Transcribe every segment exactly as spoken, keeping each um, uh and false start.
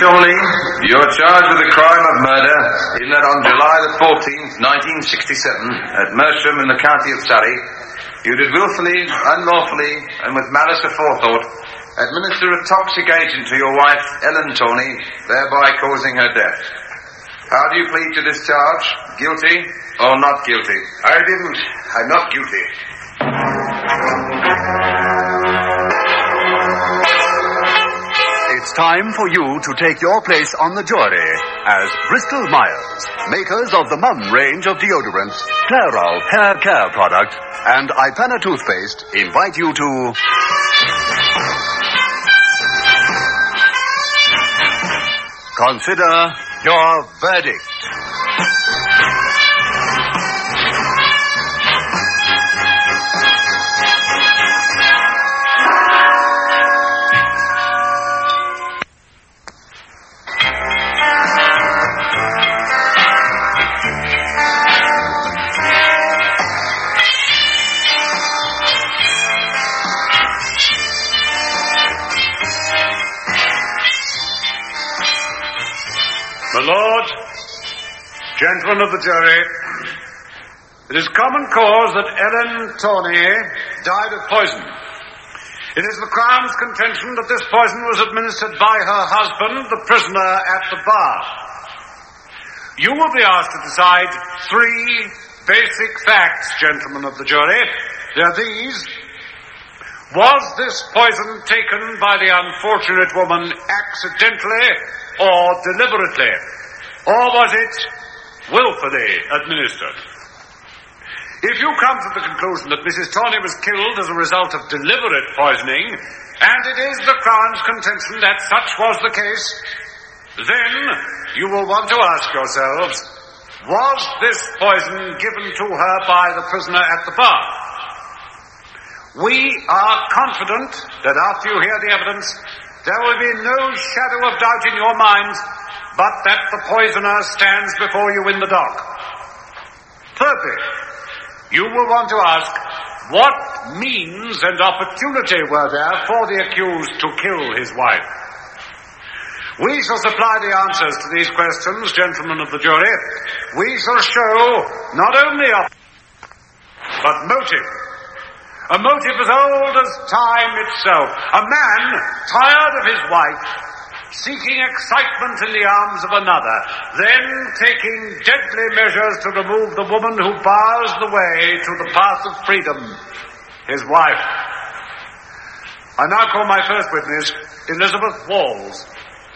Thornley, you're charged with the crime of murder in that on July the fourteenth, nineteen sixty-seven, at Mersham in the county of Surrey, you did willfully, unlawfully, and with malice aforethought, administer a toxic agent to your wife, Ellen Thornley, thereby causing her death. How do you plead to this charge? Guilty or not guilty? I didn't. I'm not guilty. It's time for you to take your place on the jury as Bristol Myers, makers of the Mum range of deodorants, Clairol hair care product, and Ipana toothpaste, invite you to... consider your verdict. My lord, gentlemen of the jury, it is common cause that Ellen Thornley died of poison. It is the Crown's contention that this poison was administered by her husband, the prisoner at the bar. You will be asked to decide three basic facts, gentlemen of the jury. They are these. Was this poison taken by the unfortunate woman accidentally or deliberately? Or was it willfully administered? If you come to the conclusion that Missus Thornley was killed as a result of deliberate poisoning, and it is the Crown's contention that such was the case, then you will want to ask yourselves, was this poison given to her by the prisoner at the bar? We are confident that after you hear the evidence, there will be no shadow of doubt in your minds but that the poisoner stands before you in the dock. Thirdly, you will want to ask, what means and opportunity were there for the accused to kill his wife? We shall supply the answers to these questions, gentlemen of the jury. We shall show not only opportunity, but motive. A motive as old as time itself. A man tired of his wife, seeking excitement in the arms of another, then taking deadly measures to remove the woman who bars the way to the path of freedom, his wife. I now call my first witness, Elizabeth Walls.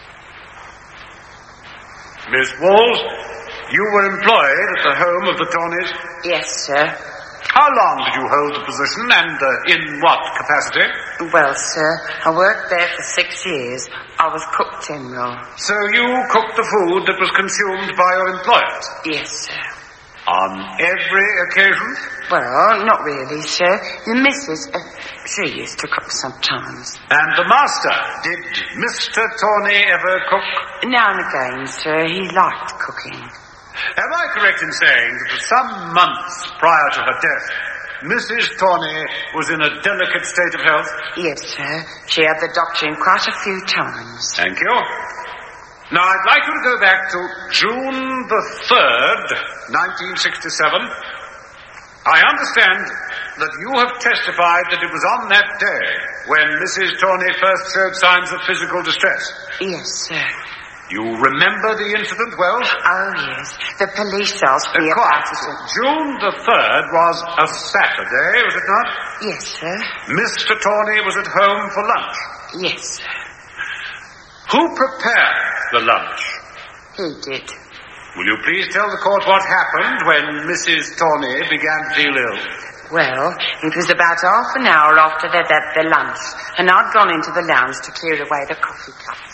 Miss Walls, you were employed at the home of the Thorneys? Yes, sir. How long did you hold the position, and uh, in what capacity? Well, sir, I worked there for six years. I was cook general. So you cooked the food that was consumed by your employers? Yes, sir. On every occasion? Well, not really, sir. The missus, uh, she used to cook sometimes. And the master, did Mister Thornley ever cook? Now and again, sir, he liked cooking. Am I correct in saying that for some months prior to her death, Missus Thornley was in a delicate state of health? Yes, sir. She had the doctor in quite a few times. Thank you. Now, I'd like you to go back to June the third, nineteen sixty-seven. I understand that you have testified that it was on that day when Missus Thornley first showed signs of physical distress. Yes, sir. You remember the incident well? Oh, yes. The police asked me uh, about it. June the third was a Saturday, was it not? Yes, sir. Mister Thornley was at home for lunch? Yes, sir. Who prepared the lunch? He did. Will you please tell the court what happened when Missus Thornley began to feel ill? Well, it was about half an hour after they'd had their lunch, and I'd gone into the lounge to clear away the coffee cups.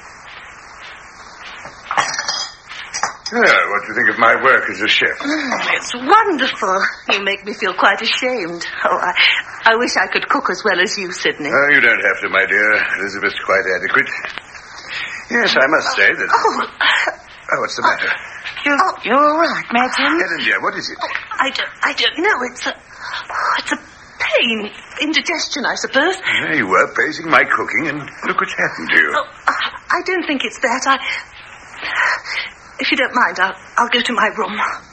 Yeah, what do you think of my work as a chef? Oh, it's wonderful. You make me feel quite ashamed. Oh, I, I wish I could cook as well as you, Sidney. Oh, you don't have to, my dear. Elizabeth's quite adequate. Yes, I must say that... Oh, oh what's the matter? You're, oh. you're all right, Madam? Ellen, dear, what is it? Oh, I don't, I don't know. It's a... Oh, it's a pain. Indigestion, I suppose. There you were, praising my cooking, and look what's happened to you. Oh, I don't think it's that. I... If you don't mind, I'll, I'll go to my room.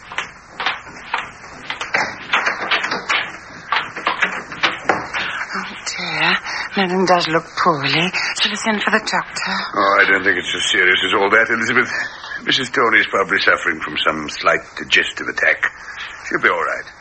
Oh, dear. Madam does look poorly. Shall I send for the doctor? Oh, I don't think it's as serious as all that, Elizabeth. Missus Tony is probably suffering from some slight digestive attack. She'll be all right.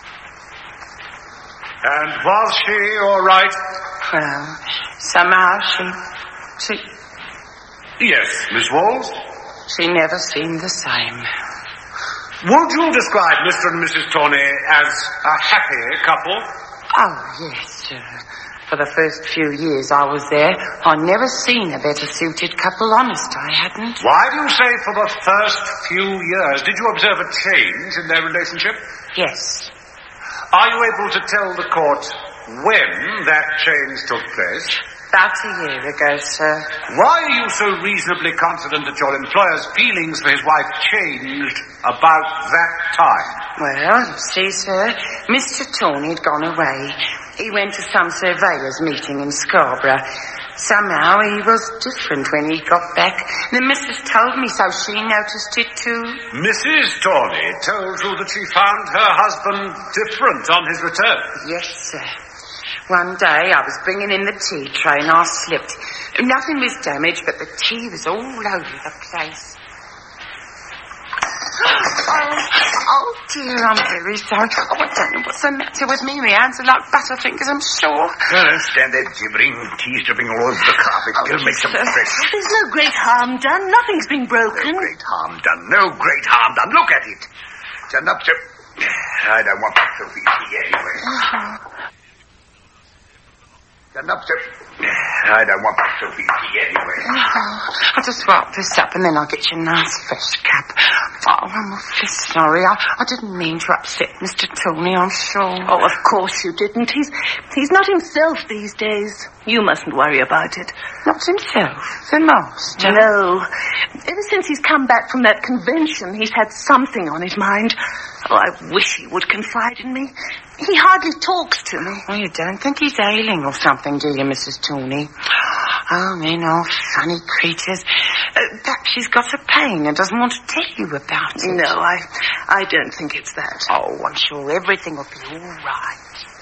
And was she all right? Well, somehow she... She... Yes, Miss Walls? She never seemed the same. Would you describe Mister and Missus Tony as a happy couple? Oh, yes, sir. For the first few years I was there, I never seen a better suited couple, honest, I hadn't. Why do you say for the first few years? Did you observe a change in their relationship? Yes. Are you able to tell the court when that change took place? About a year ago, sir. Why are you so reasonably confident that your employer's feelings for his wife changed about that time? Well, you see, sir, Mister Tony had gone away. He went to some surveyors' meeting in Scarborough. Somehow he was different when he got back. The missus told me so. She noticed it too. Missus Tony told you that she found her husband different on his return? Yes, sir. One day I was bringing in the tea tray and I slipped. Nothing was damaged, but the tea was all over the place. Oh, oh dear, I'm very sorry. Oh, I don't know what's the matter with me. My hands are like butterfingers, I'm sure. Don't stand there gibbering, tea dripping all over the carpet. Oh, Go make some sir. fresh. There's no great harm done. Nothing's been broken. No great harm done. No great harm done. Look at it. Stand up, sir. I don't want that Sophie tea anyway. Oh. Stand up, sir. I don't want that Sophie tea anyway. Oh, I'll just wipe this up and then I'll get you a nice fresh cup. Oh, I'm awfully sorry. I, I didn't mean to upset Mister Tony, I'm sure. Oh, of course you didn't. He's he's not himself these days. You mustn't worry about it. Not himself, the master. No. Ever since he's come back from that convention, he's had something on his mind. Oh, I wish he would confide in me. He hardly talks to me. Oh, you don't think he's ailing or something, do you, Missus Tony? Oh, men are funny creatures. Uh, perhaps she's got a pain and doesn't want to tell you about it. No, I, I don't think it's that. Oh, I'm sure everything will be all right.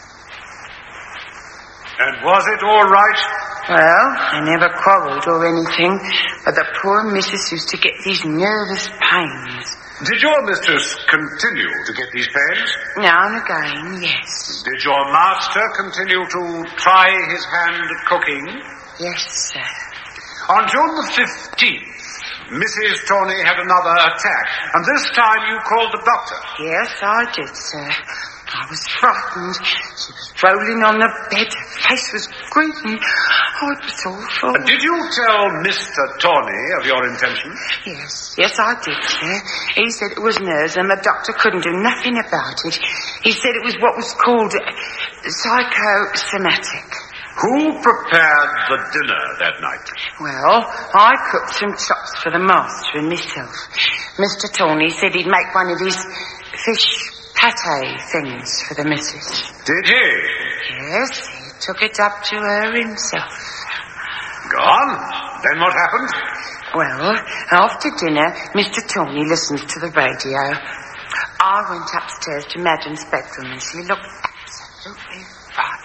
And was it all right? Well, I never quarrelled or anything, but the poor missus used to get these nervous pains. Did your mistress continue to get these pains? Now and again, yes. Did your master continue to try his hand at cooking? Yes, sir. On June the fifteenth, Missus Tony had another attack, and this time you called the doctor. Yes, I did, sir. I was frightened. She was rolling on the bed. Her face was green. Oh, it was awful. And did you tell Mister Tony of your intention? Yes, yes, I did, sir. He said it was nerves and the doctor couldn't do nothing about it. He said it was what was called psychosomatic. Who prepared the dinner that night? Well, I cooked some chops for the master and myself. Mister Tony said he'd make one of his fish pate things for the missus. Did he? Yes, he took it up to her himself. Go on. Then what happened? Well, after dinner, Mister Tony listened to the radio. I went upstairs to Madam's bedroom and she looked absolutely frightened.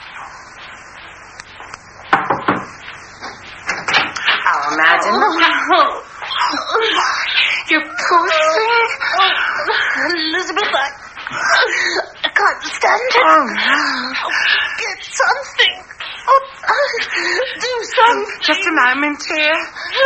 Oh, Madam. Oh, Oh, you poor thing. oh, Elizabeth, I, I can't stand it. Oh, no. Oh, get something. Oh, do something. Just a moment here.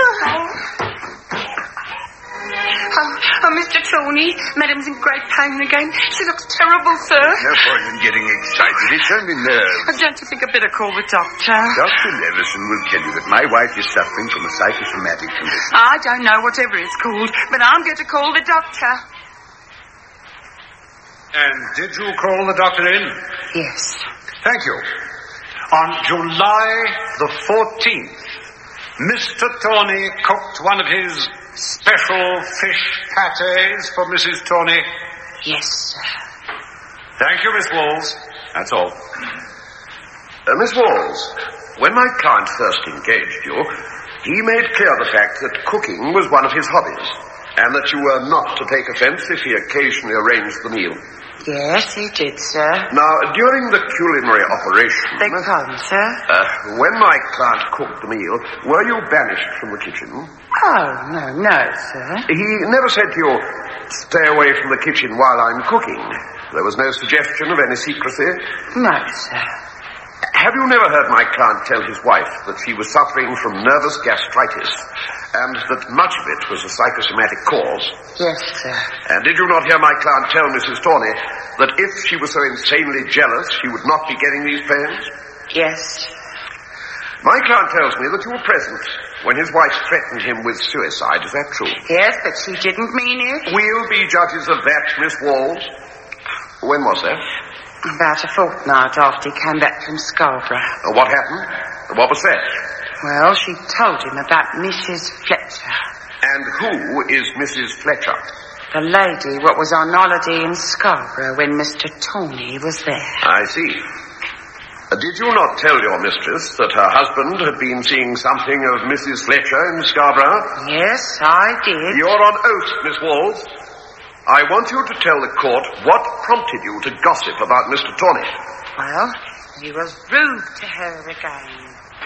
Oh, oh, Mister Tony, Madam's in great pain again. She looks terrible, sir. No point in getting excited. It's only nerves. Oh, don't you think I'd better call the doctor? Doctor Leveson will tell you that my wife is suffering from a psychosomatic condition. I don't know whatever it's called, but I'm going to call the doctor. And did you call the doctor in? Yes. Thank you. On July the fourteenth, Mister Tony cooked one of his special fish pates for Missus Tony. Yes, sir. Thank you, Miss Walls. That's all. Uh, Miss Walls, when my client first engaged you, He made clear the fact that cooking was one of his hobbies, and that you were not to take offence if he occasionally arranged the meal. Yes, he did, sir. Now, during the culinary operation... Beg pardon, sir? Uh, when my client cooked the meal, were you banished from the kitchen? Oh, no, no, sir. He never said to you, stay away from the kitchen while I'm cooking. There was no suggestion of any secrecy? No, sir. Have you never heard my client tell his wife that she was suffering from nervous gastritis, and that much of it was a psychosomatic cause? Yes, sir. And did you not hear my client tell Missus Tawney that if she was so insanely jealous, she would not be getting these pains? Yes. My client tells me that you were present when his wife threatened him with suicide. Is that true? Yes, but she didn't mean it. We'll be judges of that, Miss Walls. When was that? About a fortnight after he came back from Scarborough. Uh, what happened? What was that? Well, she told him about Missus Fletcher. And who is Missus Fletcher? The lady what was on holiday in Scarborough when Mister Tawney was there. I see. Uh, did you not tell your mistress that her husband had been seeing something of Missus Fletcher in Scarborough? Yes, I did. You're on oath, Miss Walls. I want you to tell the court what prompted you to gossip about Mister Tawney. Well, he was rude to her again.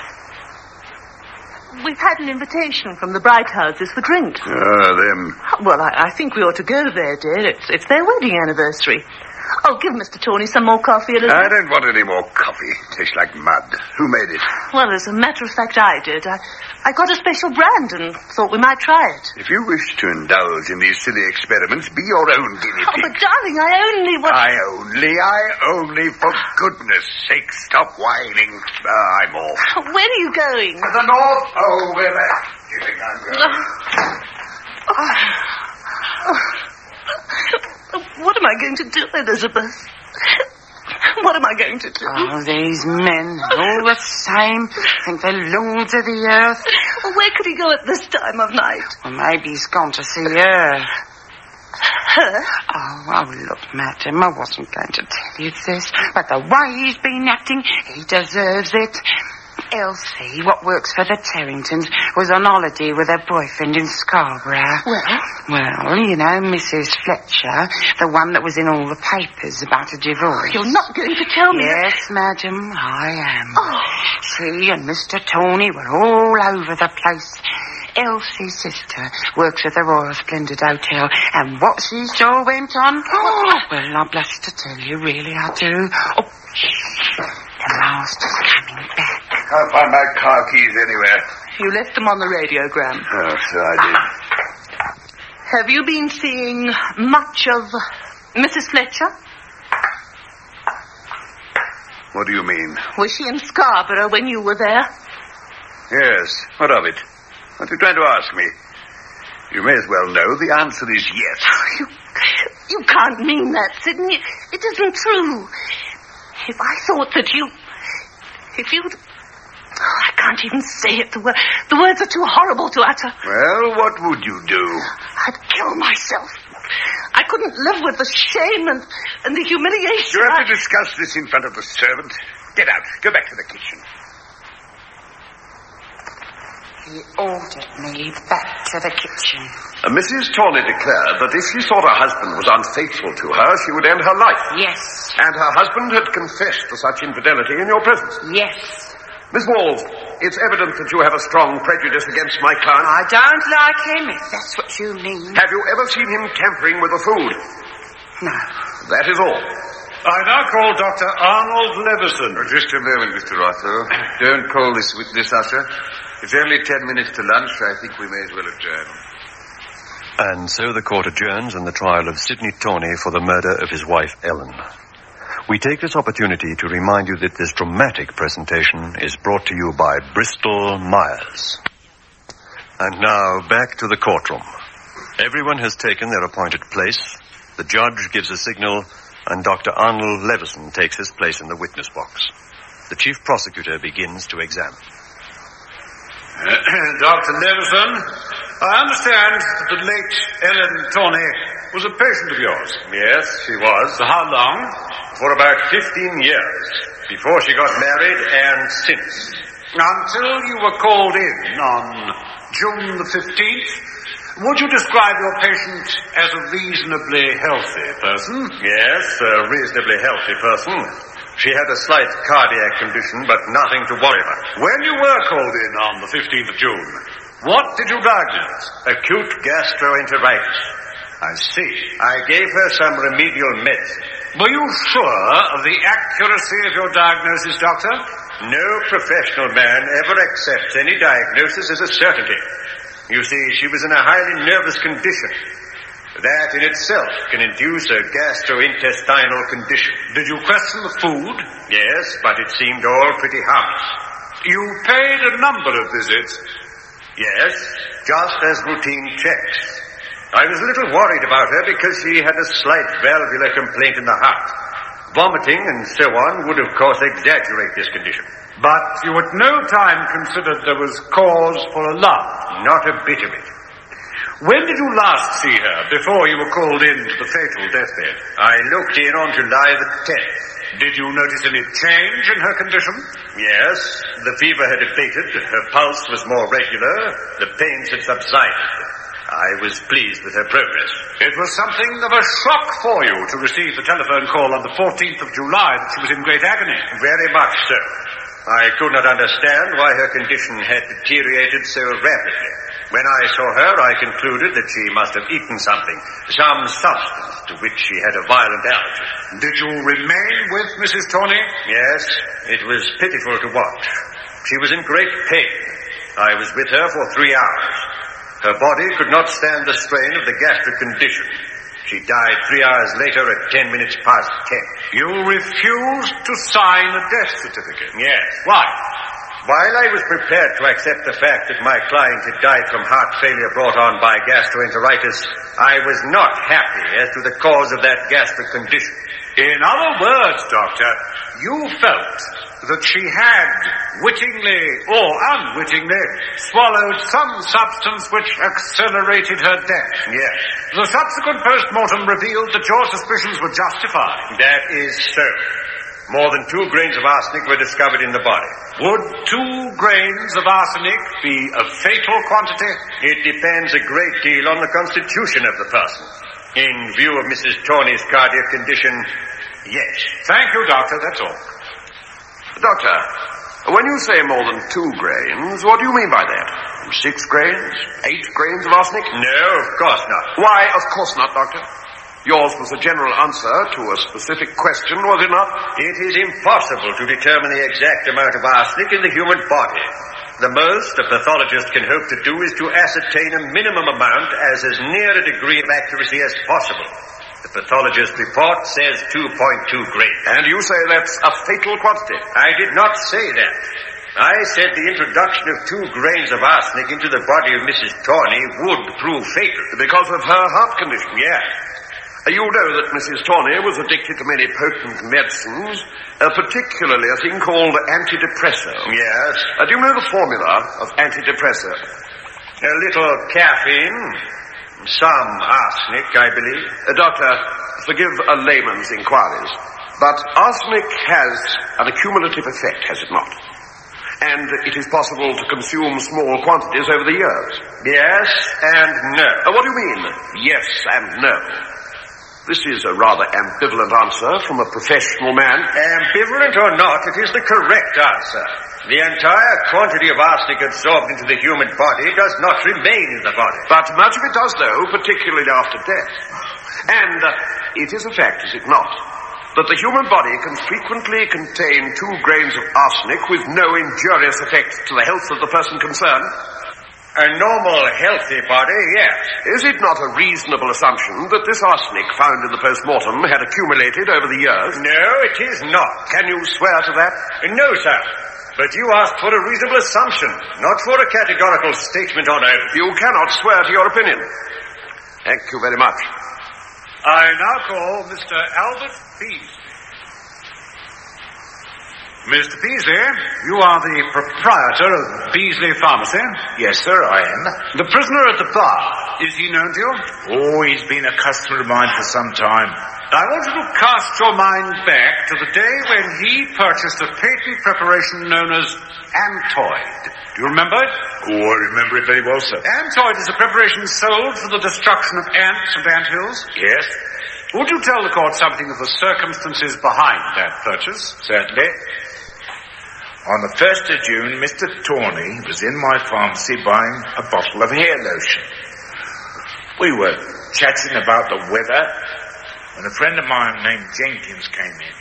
We've had an invitation from the Bright Houses for drinks. Ah, them. Well, I, I think we ought to go there, dear. It's, it's their wedding anniversary. Oh, give Mister Tawney some more coffee, Elizabeth. I don't want any more coffee. Tastes like mud. Who made it? Well, as a matter of fact, I did. I, I got a special brand and thought we might try it. If you wish to indulge in these silly experiments, be your own guinea Oh, pig. but darling, I only want... I only, I only, for goodness sake, stop whining. Uh, I'm off. Where are you going? To the north. Oh, where the... Do you think I'm going? What am I going to do, Elizabeth? What am I going to do? Oh, these men, all the same, think they're lords of the earth. Well, where could he go at this time of night? Well, maybe he's gone to see her. Her? Oh, oh, look, madam, I wasn't going to tell you this, but the way he's been acting, he deserves it. Elsie, what works for the Terringtons, was on holiday with her boyfriend in Scarborough. Well? Well, you know, Missus Fletcher, the one that was in all the papers about a divorce. You're not going to tell me that... Yes, madam, I am. Oh. She and Mister Tawney were all over the place. Elsie's sister works at the Royal Splendid Hotel, and what she saw went on, oh, well, I blush to tell you, really, I do. Oh, the master's coming back. Can't find my car keys anywhere. You left them on the radiogram. Oh, so I did. Have you been seeing much of Missus Fletcher? What do you mean? Was she in Scarborough when you were there? Yes. What of it? What are you trying to ask me? You may as well know the answer is yes. You, you can't mean that, Sidney. It isn't true. If I thought that you... If you'd... Oh, I can't even say it. The, wor- the words are too horrible to utter. Well, what would you do? I'd kill myself. I couldn't live with the shame and, and the humiliation. Do you have I... to discuss this in front of the servant? Get out. Go back to the kitchen. He ordered me back to the kitchen. Uh, Missus Tawney declared that if she thought her husband was unfaithful to her, she would end her life. Yes. And her husband had confessed to such infidelity in your presence. Yes. Miss Walls, it's evident that you have a strong prejudice against my client. I don't like him, if that's what you mean. Have you ever seen him tampering with the food? No. That is all. I now call Doctor Arnold Levison. Oh, just a moment, Mister Otto. Don't call this witness, Usher. It's only ten minutes to lunch. I think we may as well adjourn. And so the court adjourns in the trial of Sidney Tawney for the murder of his wife, Ellen. We take this opportunity to remind you that this dramatic presentation is brought to you by Bristol Myers. And now, back to the courtroom. Everyone has taken their appointed place. The judge gives a signal, and Doctor Arnold Levison takes his place in the witness box. The chief prosecutor begins to examine. Uh, Doctor Levison, I understand that the late Ellen Tawney was a patient of yours. Yes, she was. For how long? For about fifteen years. Before she got married and since. Until you were called in on June the fifteenth, would you describe your patient as a reasonably healthy person? Yes, a reasonably healthy person. She had a slight cardiac condition, but nothing to worry about. When you were called in on the fifteenth of June, what did you diagnose? Acute gastroenteritis. I see. I gave her some remedial medicine. Were you sure of the accuracy of your diagnosis, Doctor? No professional man ever accepts any diagnosis as a certainty. You see, she was in a highly nervous condition. That in itself can induce a gastrointestinal condition. Did you question the food? Yes, but it seemed all pretty harmless. You paid a number of visits? Yes, just as routine checks. I was a little worried about her because she had a slight valvular complaint in the heart. Vomiting and so on would, of course, exaggerate this condition. But you at no time considered there was cause for alarm? Not a bit of it. When did you last see her, before you were called in to the fatal deathbed? I looked in on July the tenth. Did you notice any change in her condition? Yes. The fever had abated, her pulse was more regular, the pains had subsided. I was pleased with her progress. It was something of a shock for you to receive the telephone call on the fourteenth of July that she was in great agony. Very much so. I could not understand why her condition had deteriorated so rapidly. When I saw her, I concluded that she must have eaten something, some substance to which she had a violent allergy. Did you remain with Missus Tawney? Yes, it was pitiful to watch. She was in great pain. I was with her for three hours. Her body could not stand the strain of the gastric condition. She died three hours later at ten minutes past ten. You refused to sign a death certificate? Yes. Why? While I was prepared to accept the fact that my client had died from heart failure brought on by gastroenteritis, I was not happy as to the cause of that gastric condition. In other words, Doctor, you felt that she had, wittingly or unwittingly, swallowed some substance which accelerated her death. Yes. The subsequent post-mortem revealed that your suspicions were justified. That is so. More than two grains of arsenic were discovered in the body. Would two grains of arsenic be a fatal quantity? It depends a great deal on the constitution of the person. In view of Missus Tawney's cardiac condition, yes. Thank you, Doctor, that's all. Doctor, when you say more than two grains, what do you mean by that? Six grains? Eight grains of arsenic? No, of course not. Why, of course not, Doctor. Yours was a general answer to a specific question, was it not? It is impossible to determine the exact amount of arsenic in the human body. The most a pathologist can hope to do is to ascertain a minimum amount as as near a degree of accuracy as possible. The pathologist report says two point two grains. And you say that's a fatal quantity? I did not say that. I said the introduction of two grains of arsenic into the body of Missus Tawney would prove fatal. Because of her heart condition? Yes. You know that Missus Tawney was addicted to many potent medicines, uh, particularly a thing called antidepressor. Yes. Uh, do you know the formula of antidepressor? A little caffeine, some arsenic, I believe. Uh, doctor, forgive a layman's inquiries, but arsenic has an accumulative effect, has it not? And it is possible to consume small quantities over the years. Yes and no. Uh, what do you mean, yes and no? This is a rather ambivalent answer from a professional man. Ambivalent or not, it is the correct answer. The entire quantity of arsenic absorbed into the human body does not remain in the body. But much of it does, though, particularly after death. And uh, it is a fact, is it not, that the human body can frequently contain two grains of arsenic with no injurious effect to the health of the person concerned? A normal, healthy body, yes. Is it not a reasonable assumption that this arsenic found in the post-mortem had accumulated over the years? No, it is not. Can you swear to that? No, sir. But you asked for a reasonable assumption, not for a categorical statement on oath. You cannot swear to your opinion. Thank you very much. I now call Mister Albert Beasley. Mister Beasley, you are the proprietor of Beasley Pharmacy. Yes, sir, I am. The prisoner at the bar, is he known to you? Oh, he's been a customer of mine for some time. I want you to cast your mind back to the day when he purchased a patent preparation known as Antoid. Do you remember it? Oh, I remember it very well, sir. Antoid is a preparation sold for the destruction of ants and anthills. Yes? Would you tell the court something of the circumstances behind that purchase? Certainly. On the first of June, Mister Tawney was in my pharmacy buying a bottle of hair lotion. We were chatting about the weather when a friend of mine named Jenkins came in.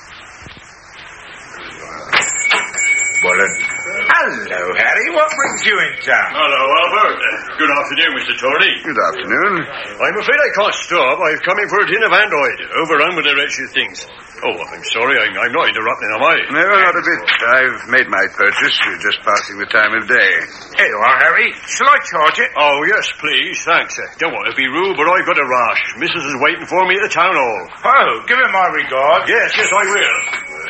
Well, uh, hello, Harry. What brings you in town? Hello, Albert. Uh, good afternoon, Mister Tawney. Good afternoon. I'm afraid I can't stop. I've come in for a tin of Antoid. Overrun with the wretched things. Oh, I'm sorry. I'm, I'm not interrupting, am I? No, not a bit. I've made my purchase. We're just passing the time of day. Here you are, Harry. Shall I charge it? Oh, yes, please. Thanks. Uh, don't want to be rude, but I've got a rush. Missus is waiting for me at the town hall. Oh, give him my regards. Yes, yes, I will.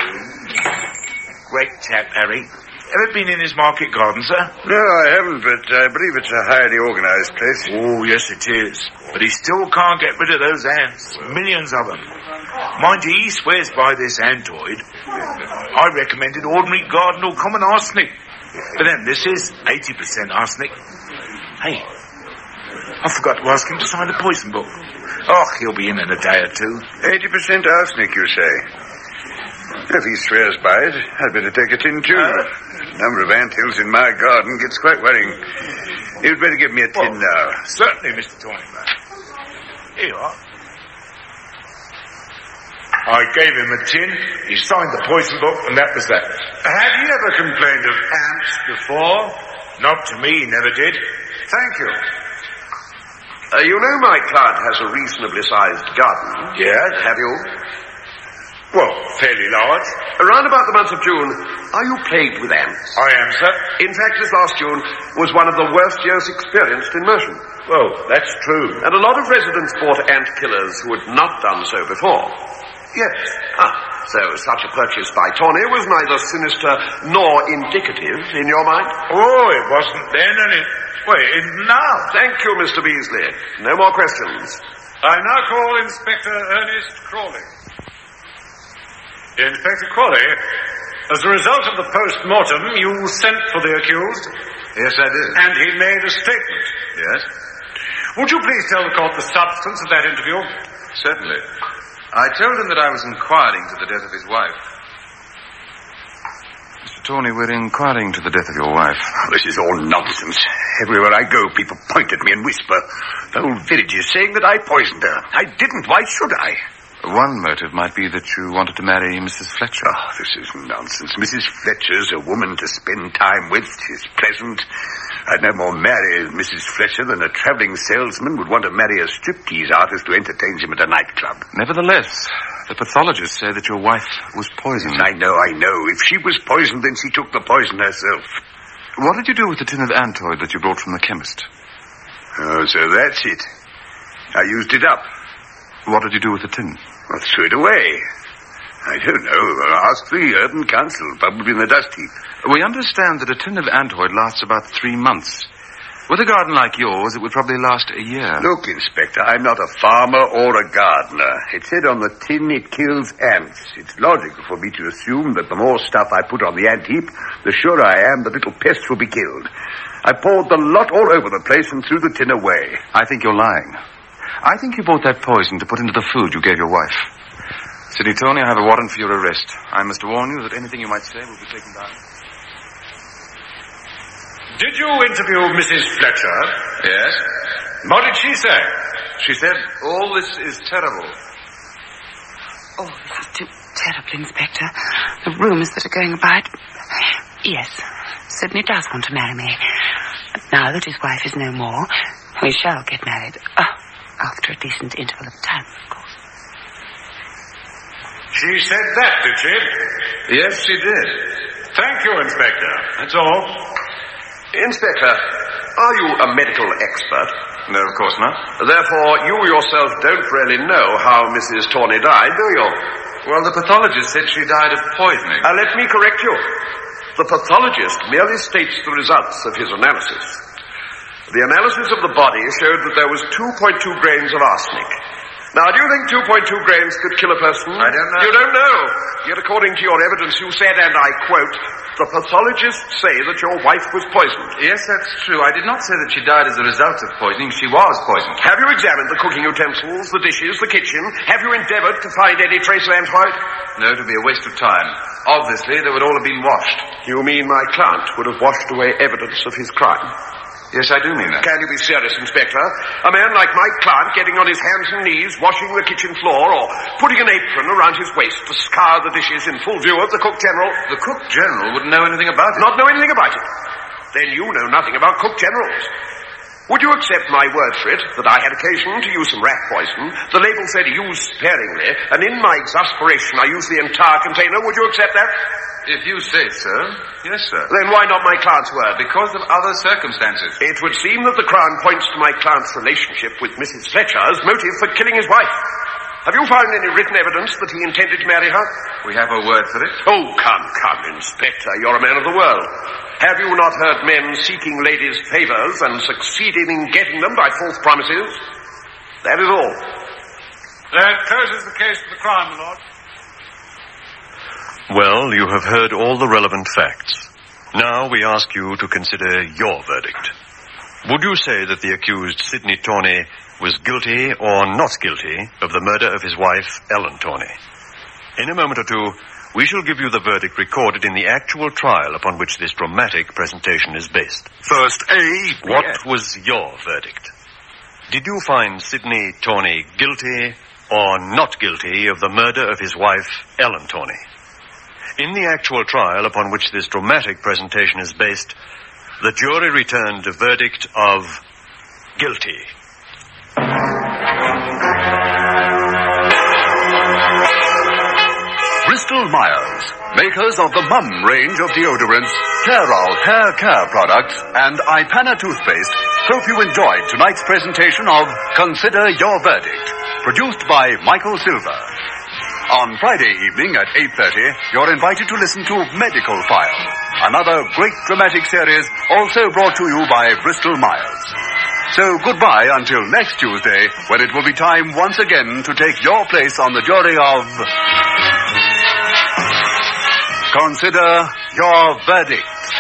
Great chap, Harry. Ever been in his market garden, sir? No, I haven't, but I believe it's a highly organised place. Oh, yes, it is. But he still can't get rid of those ants. Millions of them. Mind you, he swears by this Antoid. I recommended ordinary garden or common arsenic. But then this is eighty percent arsenic. Hey, I forgot to ask him to sign the poison book. Oh, he'll be in in a day or two. eighty percent arsenic, you say? If he swears by it, I'd better take a tin too. Uh, the number of anthills in my garden gets quite worrying. You'd better give me a tin well, now. Certainly, Mister Tawney. Here you are. I gave him a tin, he signed the poison book, and that was that. Had he ever complained of ants before? Not to me, he never did. Thank you. Uh, you know my client has a reasonably sized garden. Yes. Have you? Well, fairly large. Around about the month of June, are you plagued with ants? I am, sir. In fact, this last June was one of the worst years experienced in Mersham. Well, that's true. And a lot of residents bought ant killers who had not done so before. Yes. Ah, so such a purchase by Tawney was neither sinister nor indicative in your mind? Oh, it wasn't then, and it... Well, it isn't now. Thank you, Mister Beasley. No more questions. I now call Inspector Ernest Crawley. Inspector Crawley, as a result of the post-mortem, you sent for the accused. Yes, I did. And he made a statement. Yes? Would you please tell the court the substance of that interview? Certainly. I told him that I was inquiring to the death of his wife. Mister Tawney, we're inquiring to the death of your wife. Oh, this is all nonsense. Everywhere I go, people point at me and whisper. The whole village is saying that I poisoned her. I didn't. Why should I? One motive might be that you wanted to marry Missus Fletcher. Oh, this is nonsense. Missus Fletcher's a woman to spend time with. She's pleasant. I'd no more marry Missus Fletcher than a travelling salesman would want to marry a striptease artist who entertains him at a nightclub. Nevertheless, the pathologists say that your wife was poisoned. I know, I know. If she was poisoned, then she took the poison herself. What did you do with the tin of Antoid that you brought from the chemist? Oh, so that's it. I used it up. What did you do with the tin? I threw it away. I don't know. Ask the urban council, probably in the dust heap. We understand that a tin of Antoid lasts about three months. With a garden like yours, it would probably last a year. Look, Inspector, I'm not a farmer or a gardener. It said on the tin it kills ants. It's logical for me to assume that the more stuff I put on the ant heap, the surer I am the little pests will be killed. I poured the lot all over the place and threw the tin away. I think you're lying. I think you bought that poison to put into the food you gave your wife. Sidney Tawney, I have a warrant for your arrest. I must warn you that anything you might say will be taken down. Did you interview Missus Fletcher? Yes. What did she say? She said, all this is terrible. Oh, this is too terrible, Inspector. The rumours that are going about. Yes, Sidney does want to marry me. And now that his wife is no more, we shall get married. Oh, after a decent interval of time, of course. She said that, did she? Yes, she did. Thank you, Inspector. That's all. Inspector, are you a medical expert? No, of course not. Therefore, you yourself don't really know how Missus Tawney died, do you? Well, the pathologist said she died of poisoning. Uh, let me correct you. The pathologist merely states the results of his analysis. The analysis of the body showed that there was two point two grains of arsenic. Now, do you think two point two grains could kill a person? I don't know. You don't know. Yet, according to your evidence, you said, and I quote, the pathologists say that your wife was poisoned. Yes, that's true. I did not say that she died as a result of poisoning. She was poisoned. Have you examined the cooking utensils, the dishes, the kitchen? Have you endeavored to find any trace of antibiotic? No, it would be a waste of time. Obviously, they would all have been washed. You mean my client would have washed away evidence of his crime? Yes, I do mean that. Can you be serious, Inspector? A man like my client getting on his hands and knees, washing the kitchen floor, or putting an apron around his waist to scour the dishes in full view of the cook general? The cook general wouldn't know anything about it. Not know anything about it? Then you know nothing about cook generals. Would you accept my word for it that I had occasion to use some rat poison? The label said use sparingly, and in my exasperation I used the entire container. Would you accept that? If you say so, yes, sir. Then why not my client's word? Because of other circumstances. It would seem that the Crown points to my client's relationship with Missus Fletcher as motive for killing his wife. Have you found any written evidence that he intended to marry her? We have a word for it. Oh, come, come, Inspector. You're a man of the world. Have you not heard men seeking ladies' favours and succeeding in getting them by false promises? That is all. That closes the case for the Crown, my lord. Well, you have heard all the relevant facts. Now we ask you to consider your verdict. Would you say that the accused, Sidney Tawney, was guilty or not guilty of the murder of his wife, Ellen Tawney? In a moment or two, we shall give you the verdict recorded in the actual trial upon which this dramatic presentation is based. First, A. What was your verdict? Did you find Sidney Tawney guilty or not guilty of the murder of his wife, Ellen Tawney? In the actual trial upon which this dramatic presentation is based, the jury returned a verdict of guilty. Bristol Myers, makers of the Mum range of deodorants, Clairol hair care products, and Ipana toothpaste, hope you enjoyed tonight's presentation of Consider Your Verdict, produced by Michael Silver. On Friday evening at eight thirty, you're invited to listen to Medical File, another great dramatic series also brought to you by Bristol Myers. So goodbye until next Tuesday, when it will be time once again to take your place on the jury of... Consider Your Verdict.